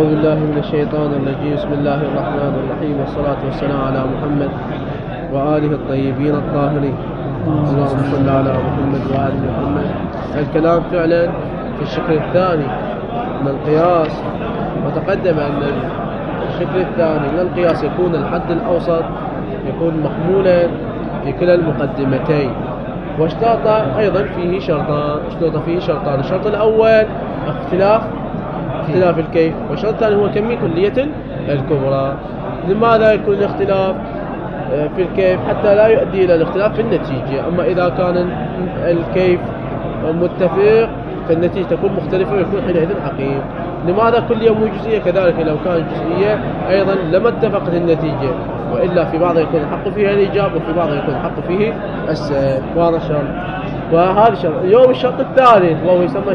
أعوذ بالله من الشيطان الرجيم. بسم الله الرحمن الرحيم، والصلاة والسلام على محمد وآله الطيبين الطاهرين. اللهم صل على محمد وآل محمد. الكلام فعلا في الشكل الثاني من القياس، وتقدم أن الشكل الثاني من القياس يكون الحد الأوسط يكون محمولا في كلا المقدمتين، واشترط أيضا فيه شرطان. الشرط الأول اختلاف الكيف، والشرط الثاني هو كمية كلية الكبرى. لماذا يكون الاختلاف في الكيف؟ حتى لا يؤدي إلى الاختلاف في النتيجة. أما إذا كان الكيف متفق فالنتيجة تكون مختلفة ويكون حينئذ حقيم. لماذا كلية مو جزئية؟ كذلك لو كانت جزئية أيضا لما اتفقت النتيجة، وإلا في بعضها يكون الحق فيها الإيجاب وفي بعضها يكون الحق فيه السلب. وهذا شرط وهذا شرط. اليوم الشرط الثالث وهو يسمى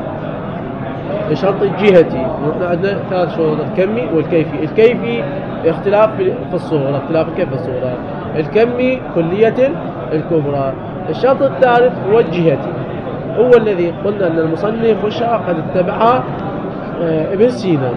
الشرط الجهتي. نحن عندنا ثلاث شروط: الكمي والكيفي. الكيفي اختلاف في الصورة، اختلاف الكيف في الصورة. الكمي كلية الكبرى. الشرط الثالث هو الجهتي، هو الذي قلنا أن المصنف والشارح قد اتبعها ابن سينا.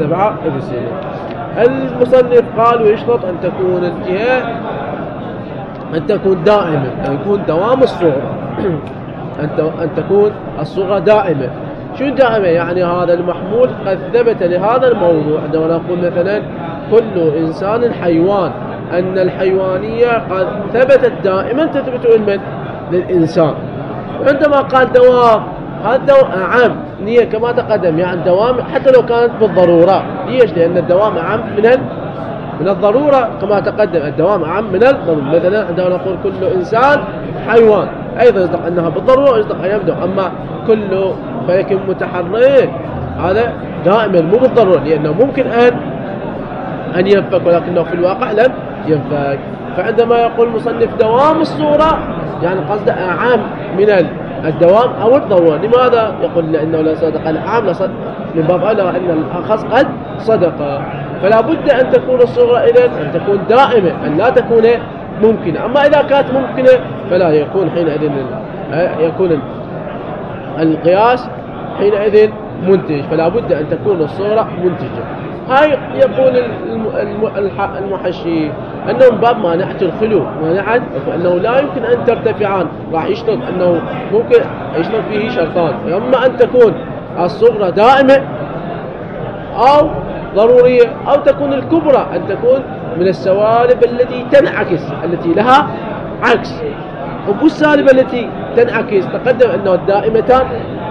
المصنف قال ويشترط أن تكون الجهة أن تكون دائمة، أن يكون دوام الصورة أن تكون الصورة دائمة. شو دائمة؟ يعني هذا المحمول قد ثبت لهذا الموضوع. عندما نقول مثلا كل إنسان حيوان، أن الحيوانية قد ثبتت دائما تثبت للإنسان. عندما قال دوام، هذا عام نية كما تقدم، يعني دوام حتى لو كانت بالضرورة. ليش؟ لأن الدوام أعم من الضرورة كما تقدم. الدوام أعم من الضرورة. مثلا عندما نقول كل إنسان حيوان، أيضا يصدق أنها بالضرورة ويصدق أن يبدو. أما كله فيكون متحرك، هذا دائما مو بالضرورة، لأنه ممكن أن ينفك، ولكنه في الواقع لم ينفك. فعندما يقول المصنف دوام الصورة يعني قصده أعم من الدوام أو الضرورة. لماذا؟ يقول لأنه لا صدق العام من باب أولى أن الأخص قد صدق. فلا بد أن تكون الصورة إذن أن تكون دائمة، أن لا تكون ممكنة. أما إذا كانت ممكنة فلا يكون حينئذ يكون القياس حينئذ منتج. فلا بد أن تكون الصورة منتجة. هاي يقول المحشي أنه من باب مانعة الخلو، فأنه لا يمكن أن ترتفعان. راح يشترط أنه ممكن يشترط فيه شرطان: إما أن تكون الصغرى دائمة أو ضرورية، أو تكون الكبرى أن تكون من السوالب التي تنعكس، التي لها عكس. والسالبة التي تنعكس تقدم أنه الدائمتان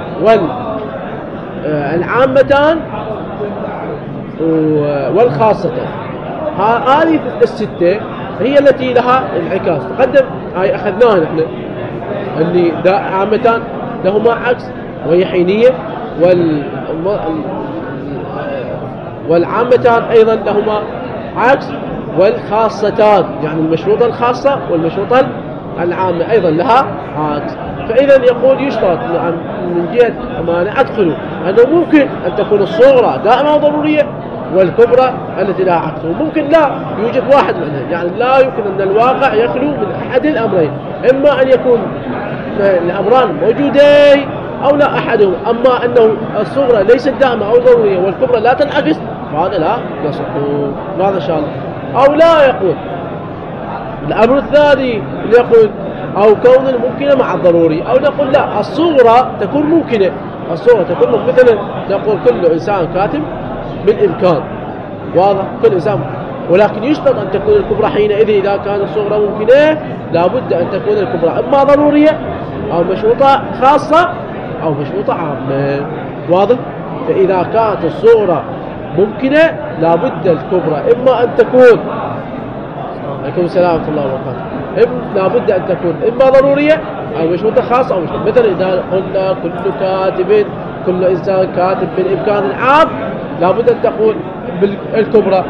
والعامتان والخاصتان. هذه الستة هي التي لها انعكاس. تقدم هاي أخذناها نحن، اللي عامتان لهما عكس وهي حينية، والعامتان أيضا لهما عكس، والخاصتان يعني المشروطة الخاصة والمشروطة العامة أيضا لها عكس. فإذا يقول يشترط من جهة مانعة خلو أنه ممكن أن تكون الصغرى دائمة وضرورية، والكبرى التي لها عكس. وممكن لا يوجد واحد منها، يعني لا يمكن أن الواقع يخلو من أحد الأمرين، إما أن يكون الأمران موجودين أو لا أحدهم. أما أنه الصغرى ليست دائمة أو ضرورية والكبرى لا تنعكس، فهذا لا يصح. ماذا إن شاء الله؟ أو لا يقول. الأمر الثاني اللي يقول أو كون الممكنة مع الضروري، أو نقول لا الصغرى تكون ممكنة. الصغرى تكون مثلا نقول كل إنسان كاتب بالإمكان، واضح، كل إنسان، ولكن يشترط أن تكون الكبرى حينئذ إذا كانت الصغرى ممكنة لابد أن تكون الكبرى إما ضرورية أو مشروطة خاصة أو مشروطة عامة، واضح. فإذا كانت الصغرى ممكنة لابد الكبرى إما أن تكون، عليكم السلام ورحمة الله وبركاته، لابد أن تكون إما ضرورية أو مشروطة خاصة أو مشروطة. مثلا إذا قلنا كل إنسان كاتب بالإمكان العام لابد أن تقول بالكبرى،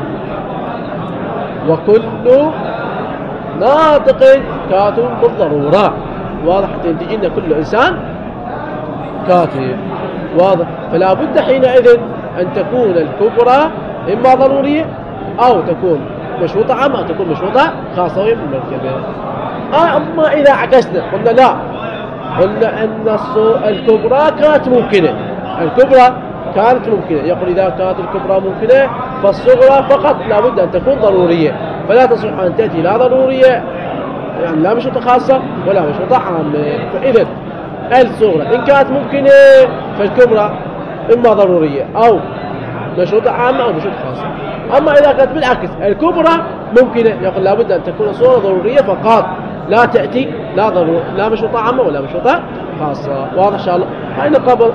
وكل ناطق كاتب بالضرورة، واضح، حتى تجي لنا كل إنسان كاتب، واضح. فلا بد حينئذ أن تكون الكبرى إما ضرورية أو تكون مشروطة عامة أو تكون مشروطة خاصة ومركبة. أما إذا عكسنا قلنا لا، قلنا أن الكبرى كانت ممكنة، الكبرى كانت ممكنة. يقول إذا كانت الكبرى ممكنة فالصغرى فقط لا بد أن تكون ضرورية، فلا تصح أن تأتي لا ضرورية يعني لا مشروطة خاصة ولا مشروطة عامة. فإذا الصغرى إن كانت ممكنة فالكبرى إما ضرورية أو مشروطة عامة أو مشروطة خاصة. أما إذا كانت بالعكس الكبرى ممكنة يقول لا بد أن تكون الصغرى ضرورية فقط، لا تأتي لا مشروطة عامة ولا مشروطة خاصة. واضح إن شاء الله؟ هاي قبل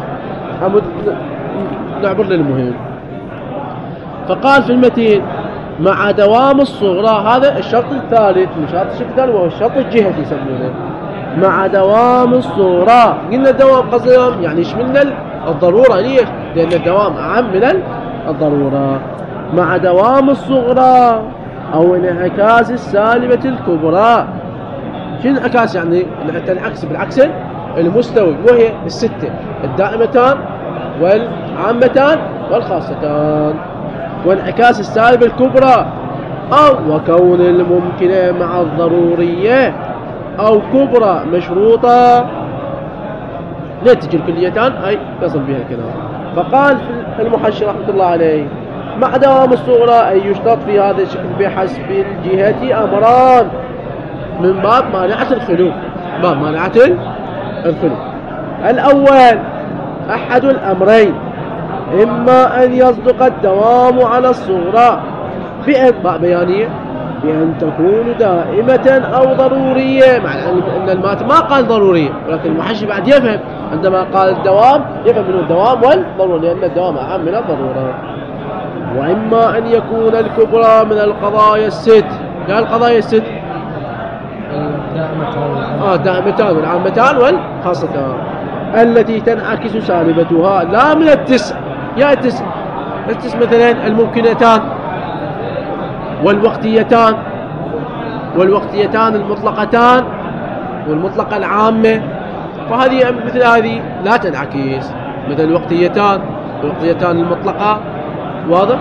نعبر للمهم. فقال في المتين مع دوام الصغرى، هذا الشرط الثالث من شرط الشرط الثاني وهو الشرط الجهتي يسمونه. مع دوام الصغرى، قلنا الدوام قصدهم يعني يشملنا الضرورة. ليش؟ لأن الدوام أعم من الضرورة. مع دوام الصغرى أو انعكاس السالبة الكبرى. شنو الانعكاس؟ يعني تنعكس بالعكس المستوي، وهي الستة الدائمتان والعامتان والخاصتان. وانعكاس السالبة الكبرى أو وكون الممكنة مع الضرورية أو كبرى مشروطة نتج الكليتان أي يصل بها الكلام. فقال في المحشي رحمة الله عليه مع دوام الصغرى أي يشترط في هذا الشكل بحسب الجهة أمران من باب مانعة الخلو. باب مانعة الخلو الأول أحد الأمرين، إما أن يصدق الدوام على الصغرى بيانية بأن تكون دائمة أو ضرورية، مع أن الماتن ما قال ضرورية، ولكن المحشي بعد يفهم عندما قال الدوام يفهم منه الدوام والضرورة، لأن الدوام أهم من الضرورة. وإما أن يكون الكبرى من القضايا الست. قال القضايا الست دائمتان والعامتان والخاصتان التي تنعكس سالبتها لا من التسع. يا التسع مثلا الممكنتان والوقتيتان المطلقتان والمطلقة العامة، فهذه مثل هذه لا تنعكس. مثل الوقتيتان المطلقة واضح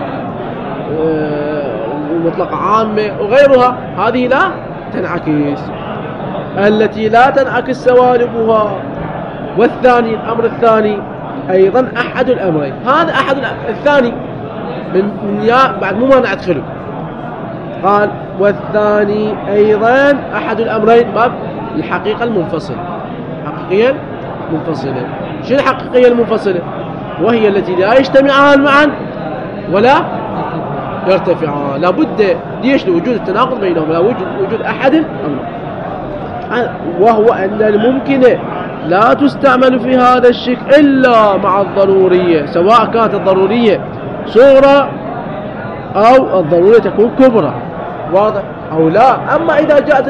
المطلقة عامة وغيرها، هذه لا تنعكس. التي لا تنعكس سوالبها. والثاني الأمر الثاني أيضا أحد الأمرين، هذا أحد الثاني من بعد مو مانع أدخله. قال والثاني أيضا أحد الأمرين باب الحقيقة المنفصلة. حقيقيا منفصلة. شو الحقيقية المنفصلة؟ وهي التي لا يجتمعان معا ولا يرتفعان. لابد ليش لوجود التناقض بينهم، لا وجود أحد الأمرين، وهو أن الممكنة لا تستعمل في هذا الشكل إلا مع الضرورية، سواء كانت الضرورية صغرى أو الضرورية تكون كبرى، واضح أو لا. أما إذا جاءت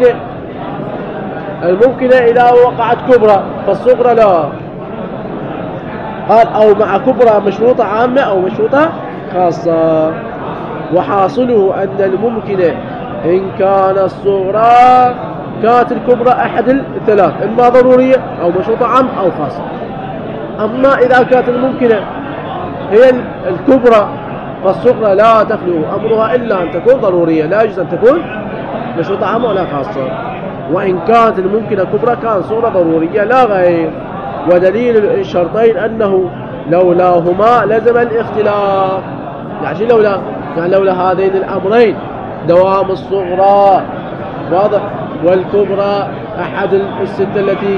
الممكنة إذا وقعت كبرى فالصغرى لا. قال أو مع كبرى مشروطة عامة أو مشروطة خاصة. وحاصله أن الممكنة إن كان الصغرى كانت الكبرى أحد الثلاث، إما ضرورية أو مشروطة عام أو خاصة. أما إذا كانت الممكنة هي الكبرى فالصغرى لا تخلو أمرها إلا أن تكون ضرورية، لا يجوز أن تكون مشروطة عامة ولا خاصة. وإن كانت الممكنة كبرى كان صغرى ضرورية لا غير. ودليل الشرطين أنه لولاهما لزم الاختلاف. يعني لولا هذين الأمرين دوام الصغرى واضح والكبرى أحد الستة التي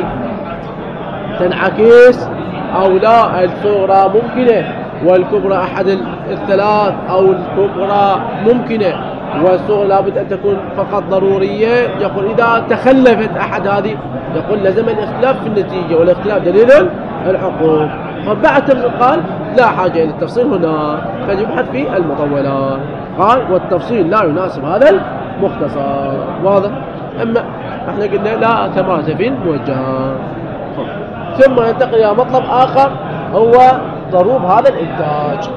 تنعكس، أو لا الصغرى ممكنة والكبرى أحد الثلاث، أو الكبرى ممكنة والصغرى لابد أن تكون فقط ضرورية. يقول إذا تخلفت أحد هذه يقول لزم الاختلاف في النتيجة، والاختلاف دليل العقوب. فبعد تفصيل قال لا حاجة إلى التفصيل هنا، فيبحث في المطولات. قال والتفصيل لا يناسب هذا المختصر، واضح. أما احنا قلنا لا ثمرة في الموجهة. ثم ننتقل إلى مطلب آخر هو ضروب هذا الإنتاج.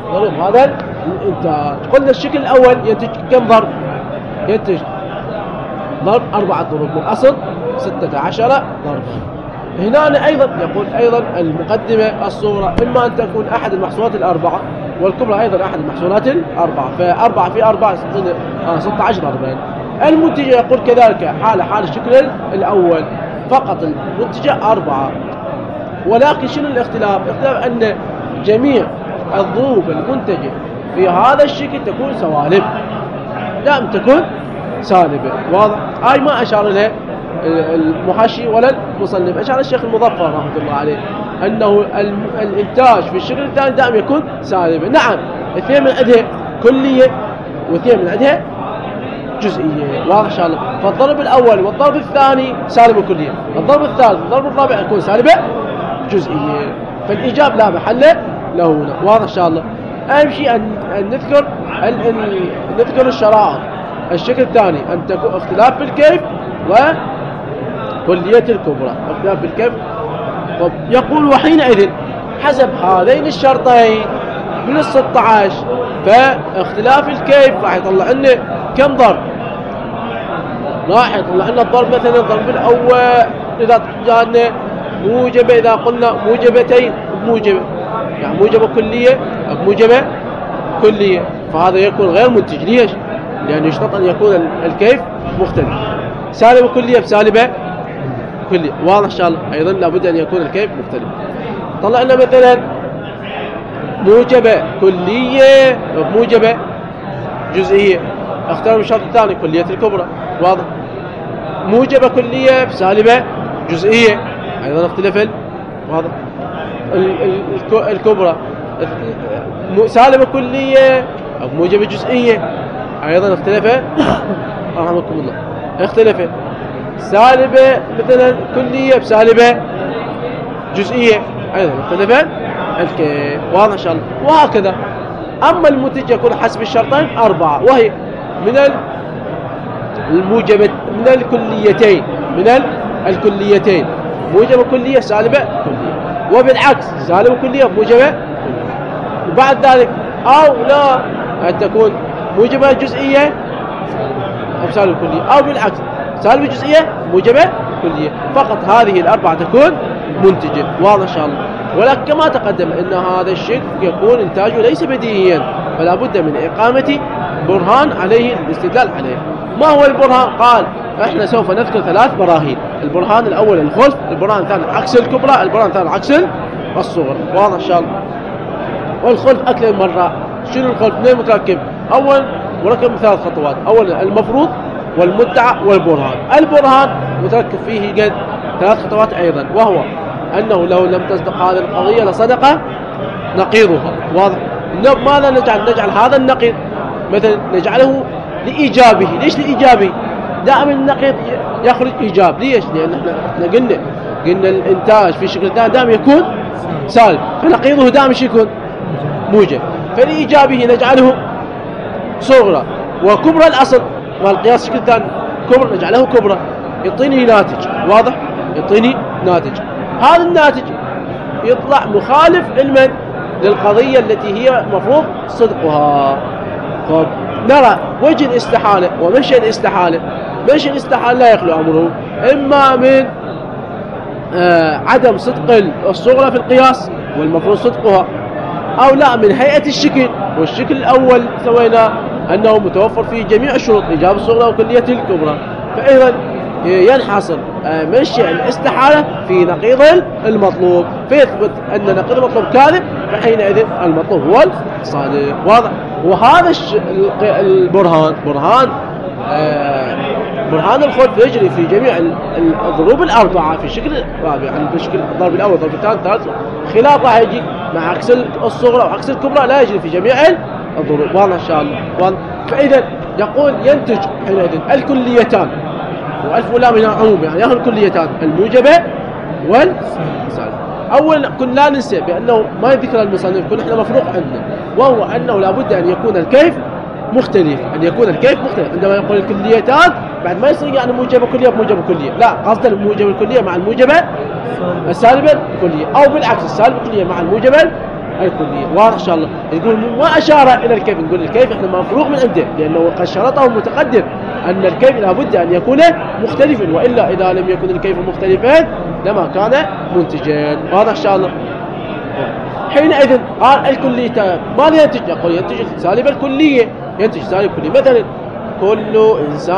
قلنا الشكل الأول ينتج كم ضرب؟ ينتج ضرب 4 ضروب من أصل 16 ضربا. هنا أيضا يقول أيضا المقدمة الصغرى إما أن تكون أحد المحصولات الأربعة والكبرى أيضا أحد المحصولات الأربعة، ف4 في 4 16 ضربا. المنتجة يقول كذلك حال الشكل الأول فقط المنتجة 4. ولكن شنو الاختلاف؟ الاختلاف أن جميع الظروف المنتجة في هذا الشكل تكون سوالب، دائما تكون سالبة. واضح؟ هاي ما أشار لها المحشي ولا المصنف، أشار الشيخ المظفر رحمة الله عليه أنه الإنتاج في الشكل الثاني دائما يكون سالبة. نعم، اثنين من عندها كلية واثنين من عندها جزئية. واضح إن شاء الله؟ فالضرب الأول والضرب الثاني سالبة كلية، الضرب الثالث والضرب الرابع يكون سالبة جزئية. فالإيجاب لا محل له هنا. واضح إن شاء الله؟ أهم شيء أن نذكر الشرائط. الشكل الثاني أن تكون اختلاف في الكيف وكلية الكبرى، اختلاف في الكيف. يقول وحينئذ حسب هذين الشرطين من 16 فاختلاف الكيف راح يطلع لنا كم ضرب؟ راح يطلع لنا الضرب مثلا الضرب الأول إذا جاءنا موجبة، إذا قلنا موجبتين بموجبة، يعني موجبة كلية بموجبة كلية، فهذا يكون غير منتج. ليش؟ لأنه يشترط أن يكون الكيف مختلف. سالبة كلية بسالبة كلية. واضح إن شاء الله؟ أيضا لابد أن يكون الكيف مختلف. طلع لنا مثلا موجبة كلية وموجبة جزئية، اختار الشرط الثاني كلية الكبرى. واضح؟ موجبة كلية بسالبة جزئية، أيضا اختلف. واضح؟ الكبرى سالبة كلية أو موجبة جزئية، أيضا اختلف. رحمكم الله. اختلف. سالبة مثلا كلية بسالبة جزئية، أيضا اختلف الكيف. واضح إن شاء الله؟ وهكذا. أما المنتج يكون حسب الشرطين 4، وهي من الموجبة من الكليتين موجبة كلية سالبة كلية، وبالعكس سالبة كلية موجبة كلية. وبعد ذلك أو لا أن تكون موجبة جزئية أو سالبة كلية، أو بالعكس سالبة جزئية موجبة كلية. فقط هذه الأربعة تكون منتجة. واضح إن شاء الله؟ ولكن كما تقدم أن هذا الشيء يكون إنتاجه ليس بديهيا، فلا بد من إقامة برهان عليه الاستدلال عليه. ما هو البرهان؟ قال احنا سوف نذكر 3 براهين. البرهان الأول الخلف، البرهان الثاني عكس الكبرى، البرهان الثاني عكس الصغرى. واضح إن شاء الله؟ والخلف أكثر من مرة. شنو الخلف؟ من المتركب؟ أول مركب من 3 خطوات. أولا المفروض والمدعى والبرهان. البرهان متركب فيه قد 3 خطوات أيضا، وهو أنه لو لم تصدق هذه القضية لصدق نقيضها. واضح؟ ماذا نجعل هذا النقيض مثلا نجعله لإيجابه. ليش لإيجابه؟ دائما النقيض يخرج إيجاب. ليش؟ لأن احنا قلنا الإنتاج في شكل دائما يكون سالب، فنقيضه دائما يكون موجب. فلإيجابه نجعله صغرى، وكبرى الأصل والقياس شكل ثاني كبرى نجعله كبرى، يعطيني ناتج. واضح؟ يعطيني ناتج. هذا الناتج يطلع مخالف لمن؟ للقضية التي هي مفروض صدقها. نرى وجه الاستحالة ومنشأ الاستحالة. منشأ الاستحالة لا يخلو أمره إما من عدم صدق الصغرى في القياس والمفروض صدقها، أو لا من هيئة الشكل. والشكل الأول سوينا أنه متوفر فيه جميع الشروط، إيجاب الصغرى وكلية الكبرى، فإذا ينحصر منشأ الاستحالة في نقيض المطلوب، فيثبت أن نقيض المطلوب كاذب، فحينئذ المطلوب هو الصادق. واضح؟ وهذا البرهان برهان الخلف يجري في جميع الضروب الأربعة في الشكل الرابع، يعني في الشكل الضرب الأول الضرب الثاني الثالث. خلاف راح يجي مع عكس الصغرى وعكس الكبرى لا يجري في جميع الضروب. واضح إن شاء الله؟ فإذا يقول ينتج حينئذ الكليتان، وألف ولام من العموم، يعني ياخذ الكليتان الموجبة والسالبة. أولا كنا لا ننسى بأنه ما يذكر المصنف، كنا احنا مفروق عندنا، وهو أنه لابد أن يكون الكيف مختلف. عندما يقول الكليتان بعد ما يصير يعني موجبة كلية بموجبة كلية، لا، قصد الموجبة الكلية مع الموجبة السالبة الكلية، أو بالعكس السالبة الكلية مع الموجبة الكلية. واضح إن شاء الله؟ يقول ما أشار إلى الكيف، نقول الكيف احنا مفروغ من عنده، لأنه قد شرطه المتقدم أن الكيف لابد أن يكون مختلفا، وإلا إذا لم يكن الكيف مختلفا لما كان منتجا. واضح إن شاء الله؟ حينئذ قال الكليتان ماذا ينتج؟ يقول ينتج سالب الكلية، ينتج سالب الكلية. مثلا كل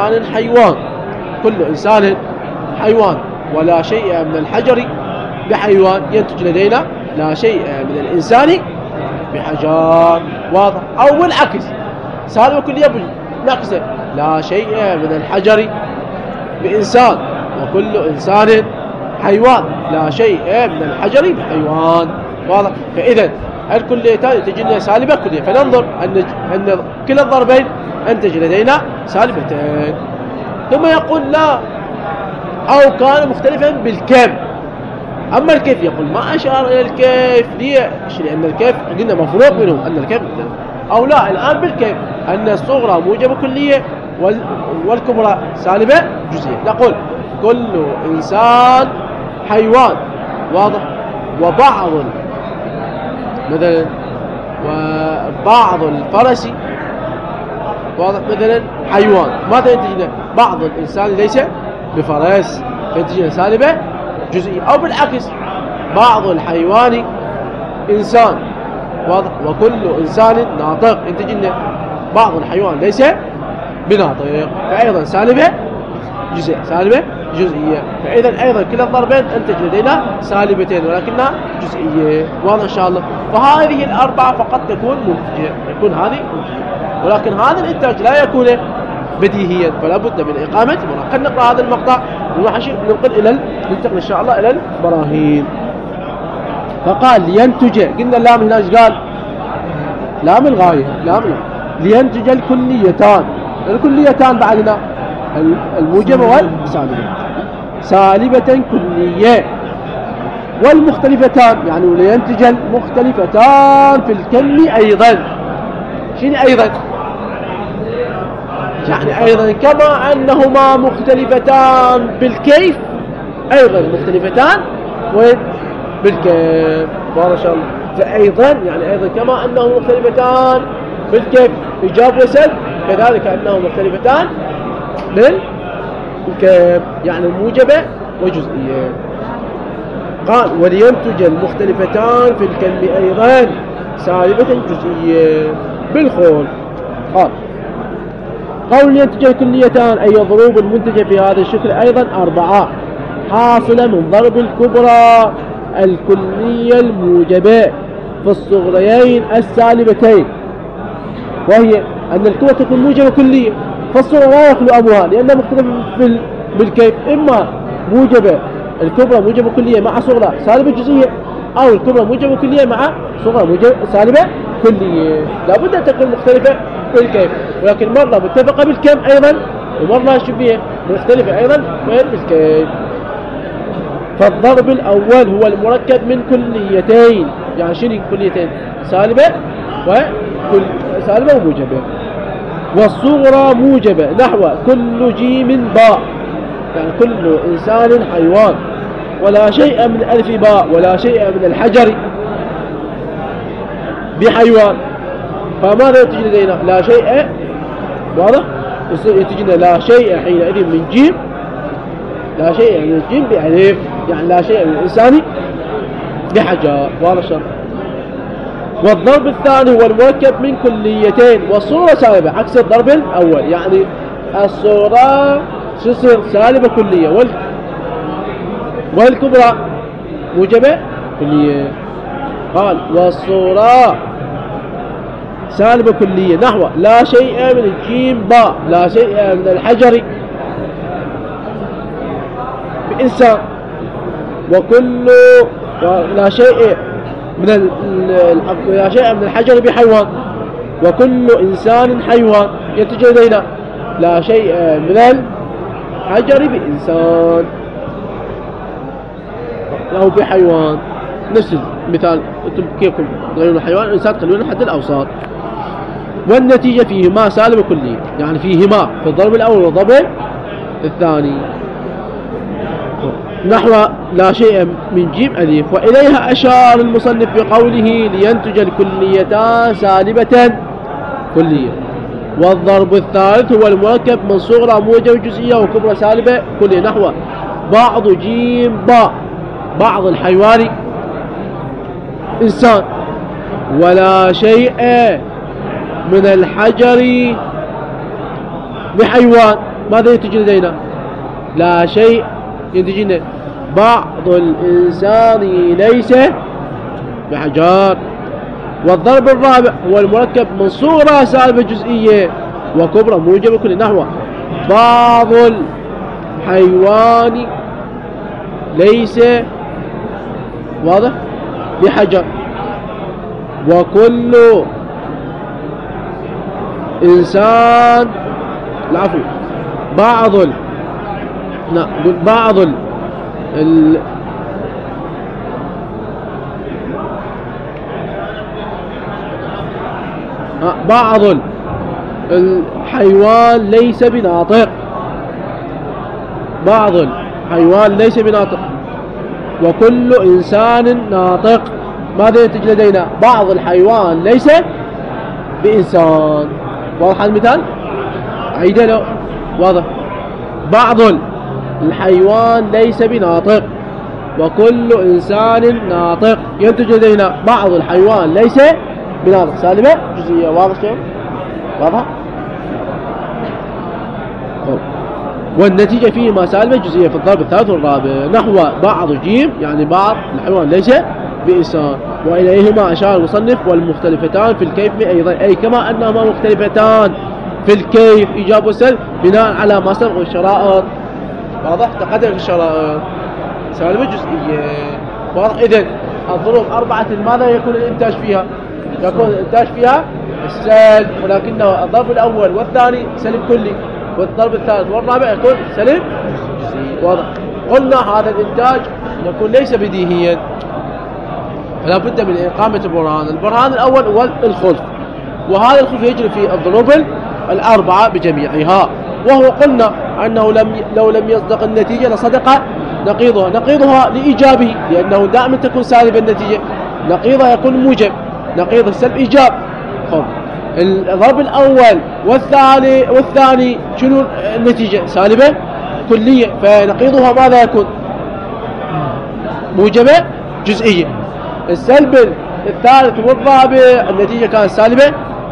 إنسان حيوان ولا شيء من الحجر بحيوان، ينتج لدينا لا شيء من الإنسان بحجار. واضح؟ أو بالعكس سالبة كلية ناقصة، لا شيء من الحجر بإنسان وكل إنسان حيوان، لا شيء من الحجر بحيوان. واضح؟ فإذا الكليتان تجينا سالبة كلية، فننظر أن كلا الضربين أنتج لدينا سالبتين. ثم يقول لا أو كان مختلفا بالكم. أما الكيف يقول ما أشار إلى الكيف، ليش؟ لأن الكيف قلنا مفروق منه أن الكيف أو لا الآن بالكيف أن الصغرى موجبة كلية والكبرى سالبة جزئية. نقول كل إنسان حيوان. واضح؟ وبعض مثلا وبعض الفرس واضح مثلا حيوان، ماذا ينتج؟ بعض الإنسان ليس بفرس فينتج سالبة جزئية. أو بالعكس بعض الحيوان إنسان. واضح؟ وكل إنسان ناطق ينتج بعض الحيوان ليس بناطق، فأيضا سالبة جزئية، سالبة جزئية. فإذا أيضا كلا الضربين أنتج لدينا سالبتين ولكنها جزئية. واضح إن شاء الله؟ فهذه الأربعة فقط تكون منتجة، يكون هذه منتجة، ولكن هذا الإنتاج لا يكون بديهيا، فلا بد من إقامة مراحل. خلينا نقرأ هذا المقطع ننتقل إن شاء الله إلى البراهين. فقال لينتج، قلنا اللام هنا ايش قال؟ لام الغاية، لام لينتج الكليتان. الكليتان بعدنا الموجبة والسالبة، سالبة كلية والمختلفتان، يعني لينتج المختلفتان في الكم أيضا. شنو أيضا؟ يعني أيضا كما أنهما مختلفتان بالكيف أيضا مختلفتان بالكيف. واضح إن شاء الله؟ فأيضا يعني أيضا كما أنهما مختلفتان بالكيف إيجاب وسلب، كذلك أنهما مختلفتان بالكيف، يعني موجبة وجزئية. قال ولينتج المختلفتان في الكم أيضا سالبة جزئية بالخول. قال قول ينتج الكليتان أي ضروب المنتجة في هذا الشكل أيضا أربعة، حاصلة من ضرب الكبرى الكلية الموجبة في الصغريين السالبتين، وهي أن الكبرى تكون موجبة كلية فالصغرى لا يخلو أبوها لأنها مختلفة بالكيف، إما موجبة الكبرى موجبة كلية مع صغرى سالبة جزئية، أو الكبرى موجبة كلية مع صغرى موجبة سالبة كلية. لابد أن تكون مختلفة بالكيف، ولكن مرة متفقة بالكم أيضا ومرة شبيه مختلفة أيضا بالكيف. فالضرب الأول هو المركب من كليتين، يعني شنو كليتين؟ سالبة سالبة وموجبة. والصغرى موجبة نحو كل جيم باء، يعني كل إنسان حيوان، ولا شيء من ألف باء ولا شيء من الحجر بحيوان. فماذا يتجي لدينا؟ لا شيء. واضح؟ يتجينا لا شيء حينئذ من جيم، لا شيء من الجيم بألف، يعني لا شيء من الإنسان بحجر. واضح شرط. والضرب الثاني هو المركب من كليتين والصورة سالبة عكس الضرب الأول، يعني الصورة تصير سالبة كلية والكبرى موجبة كلية. قال والصورة سالبة كلية نحو لا شيء من الجيم باء لا شيء من الحجر بإنسان، وكل لا شيء لا شيء من الحجر بحيوان، وكل إنسان حيوان. ينتج لدينا لا شيء من الحجر بإنسان أو بحيوان. نفس المثال أنتم كيف تغيرون الحيوان الإنسان تخلون حد الأوساط. والنتيجة فيهما سالبة كلية، يعني فيهما في الضرب الأول والضرب الثاني نحو لا شيء من جيم أليف. وإليها أشار المصنف بقوله لينتج الكليتان سالبة كلية. والضرب الثالث هو المركب من صغرى موجب جزئية وكبرى سالبة كلية نحو بعض جيم باء بعض الحيوان إنسان، ولا شيء من الحجر بحيوان. ماذا ينتج لدينا؟ لا شيء ينتج لنا بعض الإنسان ليس بحجر والضرب الرابع هو المركب من صغرى سالبة جزئية وكبرى موجبة كل نحو بعض الحيوان ليس واضح بحجر وكل إنسان العفو بعض بعض الحيوان ليس بناطق بعض الحيوان ليس بناطق وكل إنسان ناطق. ماذا ينتج لدينا؟ بعض الحيوان ليس بإنسان. واضح المثال؟ عيده له. واضح. بعض الحيوان ليس بناطق وكل إنسان ناطق. ينتج لدينا بعض الحيوان ليس بناطق سالبة جزئية. واضح شيء؟ واضح؟ والنتيجة فيهما سالبة جزئية في الضرب الثالث والرابع نحو بعض جيم يعني بعض الحيوان ليس بإنسان. وإليهما أشار المصنف والمختلفتان في الكيف أيضا أي كما أنهما مختلفتان في الكيف إيجاب وسلب بناء على ما سبق الشرائط. واضح؟ تقدم في الشرائط سالبة جزئية. واضح؟ إذن الظروف أربعة ماذا يكون الإنتاج فيها؟ يكون الإنتاج فيها السلب ولكنه الضرب الأول والثاني سلب كلي والضرب الثالث والرابع يكون سلب جزئي. واضح؟ قلنا هذا الإنتاج يكون ليس بديهيا فلا بد من إقامة البرهان. البرهان الأول هو الخلف وهذا الخلف يجري في الظروف الأربعة بجميعها وهو قلنا أنه لو لم يصدق النتيجة لصدق نقيضها لإيجابه لأنه دائما تكون سالبة النتيجة. نقيضها يكون موجب نقيض السلب إيجاب. الضرب الأول والثاني شنو النتيجة؟ سالبة كلية فنقيضها ماذا يكون؟ موجبة جزئية. السلب الثالث والرابع النتيجة كانت سالبة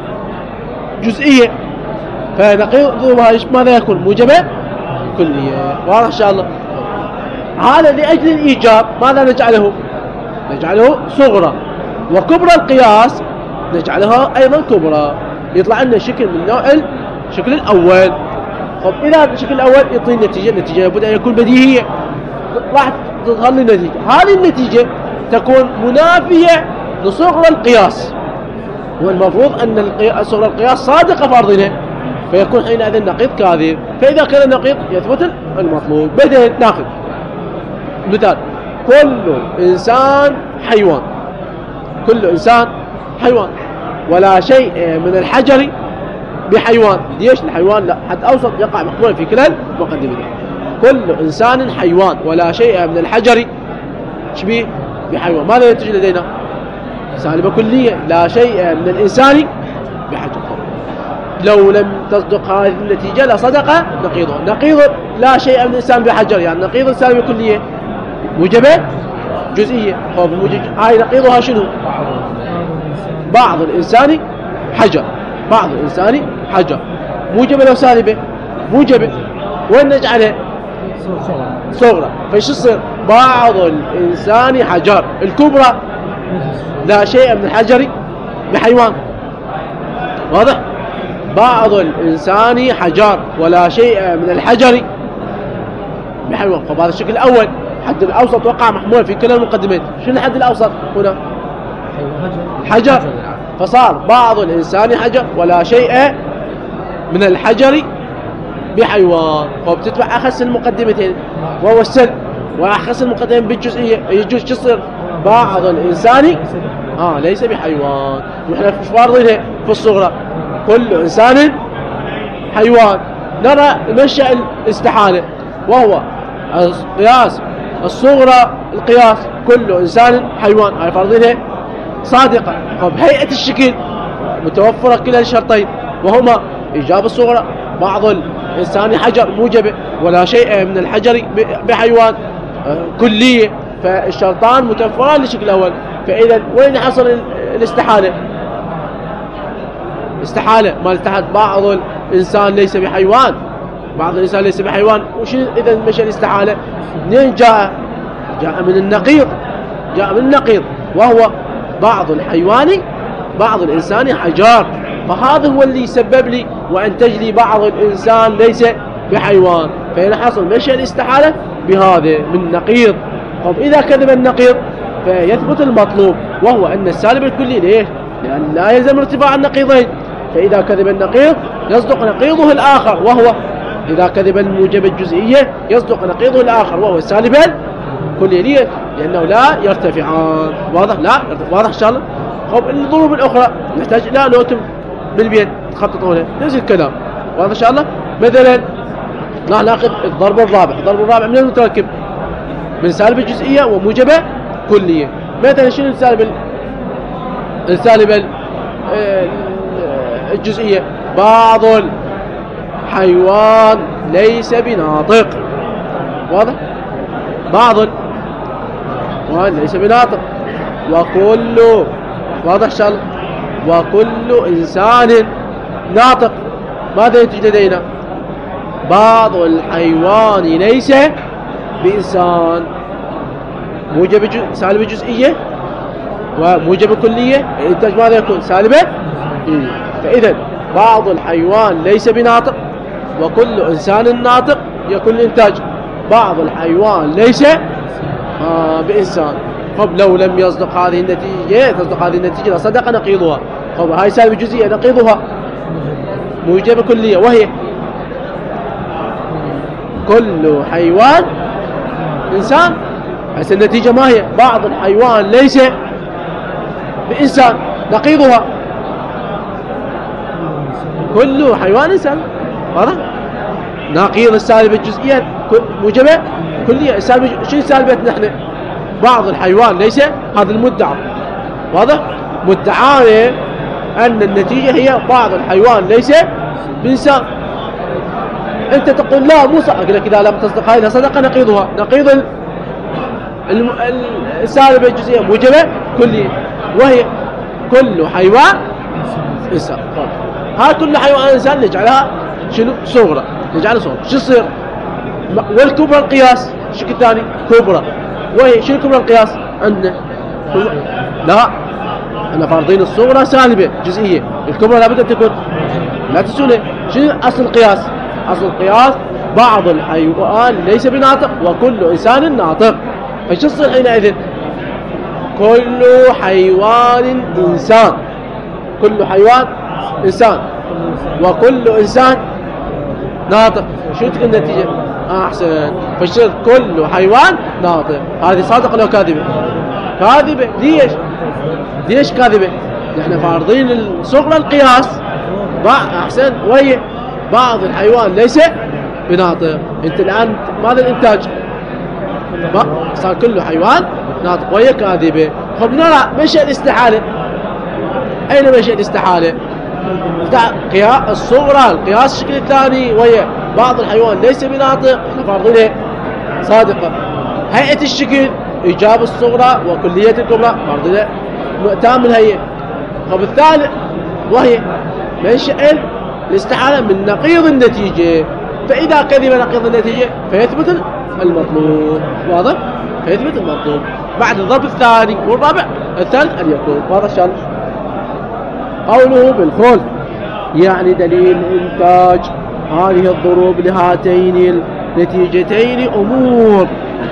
جزئية فنقيضها ماذا يكون؟ موجبة كلية. واضح إن شاء الله؟ هذا لأجل الإيجاب ماذا نجعله؟ نجعله صغرى وكبرى القياس نجعلها أيضا كبرى يطلع لنا شكل من نوع الشكل الأول. طب إذا الشكل الأول يعطي النتيجة لابد أن يكون بديهية راح تظهر لي النتيجة. هذه النتيجة تكون منافية لصغرى القياس والمفروض أن صغرى القياس صادقة في أرضنا فيكون حينئذ النقيض كاذب. فإذا كان النقيض يثبت المطلوب. بدأ ناخذ مثال كل إنسان حيوان. كل إنسان حيوان ولا شيء من الحجر بحيوان. ليش الحيوان لا حد أوسط يقع مقبولا في كلا المقدمين. كل إنسان حيوان ولا شيء من الحجر شبيه بحيوان. ماذا ينتج لدينا؟ سالبة كلية لا شيء من الإنسان بحجر. لو لم تصدق هذه النتيجة لصدق نقيضها. نقيض لا شيء من الإنسان بحجر يعني نقيض سالبة كلية موجبة جزئية. هاي نقيضها شنو؟ بعض الإنسان حجر. بعض الإنسان حجر موجبة لو سالبة؟ موجبة. وين نجعلها؟ صغرى. فايش يصير؟ بعض الإنسان حجر. الكبرى لا شيء من الحجر بحيوان. واضح؟ بعض الإنسان حجر ولا شيء من الحجر بحيوان. فهذا الشكل الأول الحد الأوسط وقع محمول في كلا المقدمات. شنو الحد الأوسط هنا؟ حجر. فصار بعض الإنسان حجر ولا شيء من الحجر بحيوان. فبتتبع أخس المقدمتين وهو السلب وأخس المقدمين بالجزئية يجوز تصير بعض الإنسان ليس بحيوان. ونحن مش فارضينها في الصغرى كل إنسان حيوان. نرى منشأ الاستحالة وهو القياس الصغرى القياس كل إنسان حيوان. هاي فارضينها صادقة. فبهيئة الشكل متوفرة كلا الشرطين وهما إيجاب الصغرى بعض الإنسان حجر موجبة ولا شيء من الحجر بحيوان كلية. فالشرطان متوفران للشكل الأول. فإذا وين حصل الاستحالة؟ استحالة ما الاستحالة بعض الإنسان ليس بحيوان. بعض الإنسان ليس بحيوان. وشو إذا مشى الاستحالة؟ منين جاء؟ جاء من النقيض. جاء من النقيض وهو بعض الحيوان بعض الإنسان حجار، فهذا هو اللي يسبب لي وأنتج لي بعض الإنسان ليس بحيوان. فهنا حصل منشأ الاستحالة بهذا من نقيض. طب إذا كذب النقيض فيثبت المطلوب، وهو أن السالب الكلي ليش؟ لأن لا يلزم ارتفاع النقيضين، فإذا كذب النقيض يصدق نقيضه الآخر، وهو إذا كذب الموجب الجزئية يصدق نقيضه الآخر وهو السالب الكلي. ليه؟ لأنه لا يرتفعان. واضح؟ لا واضح إن شاء الله. خب الضروب الأخرى نحتاج إلى نوتم بالبيت تخططونها نفس الكلام. واضح إن شاء الله. مثلا راح ناخذ الضرب الرابع. الضرب الرابع من المتركب من سالب الجزئية وموجبة كلية. مثلا شنو السالب الجزئية؟ بعض الحيوان ليس بناطق. واضح؟ بعض الحيوان ليس بناطق وكل، واضح إن شاء الله، وكل إنسان ناطق. ماذا ينتج لدينا؟ بعض الحيوان ليس بإنسان. موجب سالب جزئية وموجب كلية، الإنتاج ماذا يكون؟ سالبة. فإذا بعض الحيوان ليس بناطق وكل إنسان ناطق يكون الإنتاج بعض الحيوان ليس بإنسان. طب لو لم يصدق هذه النتيجة، تصدق هذه النتيجة لصدق نقيضها. طب هاي سالب جزئية نقيضها موجب كلية، وهي كل حيوان إنسان. هسه النتيجة ما هي؟ بعض الحيوان ليس بإنسان نقيضها كل حيوان إنسان. واضح؟ نقيض السالب الجزئية موجبة كلية. السالب شنو سالبتنا نحن؟ بعض الحيوان ليس، هذا المدعى. واضح؟ مدعانا أن النتيجة هي بعض الحيوان ليس بإنسان. أنت تقول لا مو صح، أقول لك إذا لم تصدق هاي صدق نقيضها. نقيض السالب الجزئية موجبة كلية، وهي كل حيوان إنسان. ها كل حيوان إنسان نجعلها شنو؟ صغرى. نجعلها صغرى. شو يصير؟ والكبرى القياس الشكل الثاني كبرى، وهي شنو كبرى القياس عندنا؟ لا، احنا فارضين الصغرى سالبة جزئية، الكبرى لابد ان تكون لا تسوني. شنو اصل القياس؟ اصل القياس بعض الحيوان ليس بناطق وكل انسان ناطق. فشو يصير حينئذ؟ كل حيوان انسان، كل حيوان انسان وكل انسان ناطق. شو تكون النتيجة؟ احسن. فشل كل حيوان ناطق. هذه صادقة ولا كاذبة؟ كاذبة. ليش كاذبة؟ نحن فارضين الصغرى القياس. احسن. وهي بعض الحيوان ليس بناطق. انت الان ماذا الانتاج؟ صار كل حيوان ناطق وهي كاذبة. خب نرى منشأ الاستحالة. اين منشأ الاستحالة؟ الصغرى القياس الشكل الثاني وهي بعض الحيوان ليس بناطق، احنا فارضينها صادقة. هيئة الشكل إيجاب الصغرى وكلية الكبرى فارضينها تام الهيئة. طب الثالث وهي منشأ الاستحالة من نقيض النتيجة. فإذا كذب نقيض النتيجة فيثبت المطلوب. واضح؟ فيثبت المطلوب بعد الضرب الثاني والرابع. الثالث أن يكون. واضح إن شاء الله. قوله بالخلف يعني دليل إنتاج هذه الضروب لهاتين النتيجتين أمور.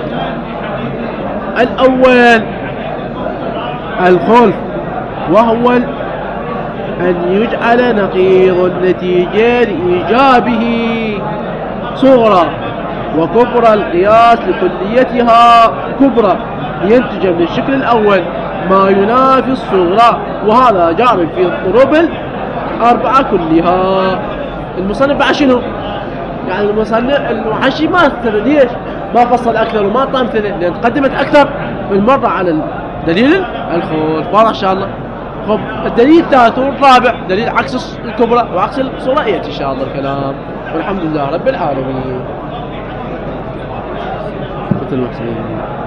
الأول الخلف، وهو أن يجعل نقيض النتيجة لإيجابه صغرى وكبرى القياس لكليتها كبرى، لينتج من الشكل الأول ما ينافي الصغرى، وهذا جار في الضروب الأربعة كلها. المصنف بعد شنو؟ يعني المصنف المحشي ما ليش ما فصل أكثر وما أعطى أمثلة؟ لأن قدمت أكثر من مرة على دليل الخلف. واضح إن شاء الله. خب الدليل الثالث والرابع دليل عكس الكبرى وعكس الصغرى يأتي إن شاء الله الكلام. والحمد لله رب العالمين.